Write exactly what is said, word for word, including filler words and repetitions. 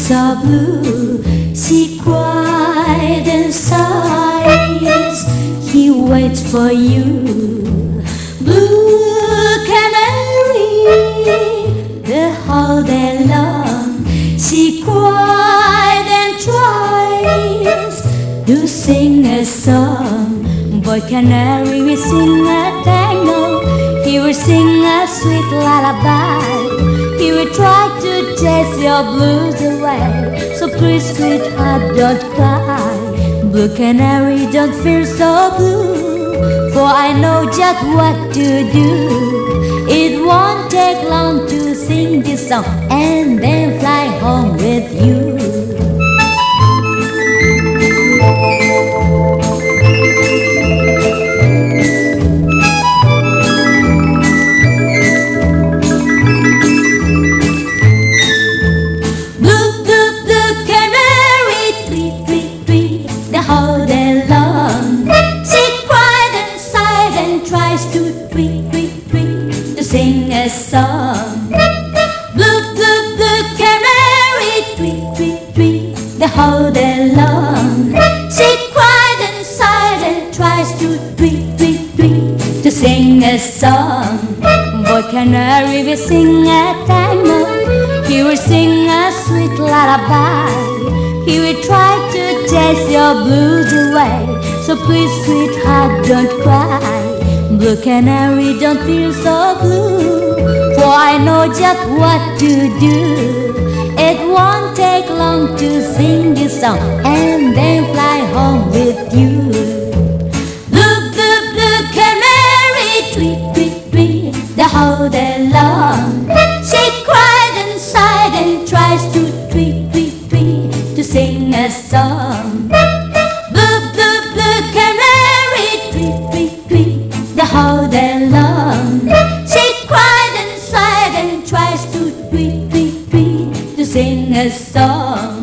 so blue. She cried and sighs. He waits for you. Blue canary, the whole day long. She cried and tries to sing a song. Boy canary will sing a tango. He will sing a sweet lullaby. He will try to chase your blues away. So please, sweetheart, don't cry. Blue canary, don't feel so blue, for I know just what to do. It won't take long to sing this song and then fly home with you. All day long, she cried and sighed and tries to tweet, tweet, tweet, to sing a song. Blue, blue, blue canary, tweet, tweet, tweet, the whole day long. She cried and sighed and tries to tweet, tweet, tweet, to sing a song. Boy canary will sing a tango. He will sing a sweet lullaby. He will try to chase your blues away. So please, sweetheart, don't cry. Blue canary, don't feel so blue, for I know just what to do. It won't take long to sing this song and then fly home with you. Blue, blue, blue canary, tweet, tweet, tweet, the whole day long. She cried and sighed and tries to tweet, tweet, tweet, to sing a song. Blue, blue, blue canary, tweet, tweet, tweet, the whole day long. She cried and sighed and tries to tweet, tweet, tweet, to sing a song.